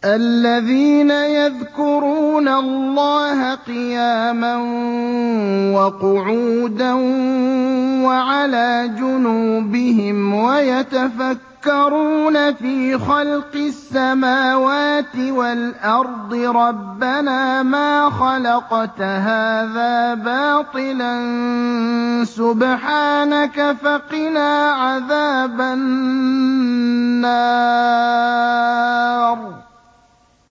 الَّذِينَ يَذْكُرُونَ اللَّهَ قِيَامًا وَقُعُودًا وَعَلَىٰ جُنُوبِهِمْ وَيَتَفَكَّرُونَ فِي خَلْقِ السَّمَاوَاتِ وَالْأَرْضِ رَبَّنَا مَا خَلَقْتَ هَٰذَا بَاطِلًا سُبْحَانَكَ فَقِنَا عَذَابَ النَّارِ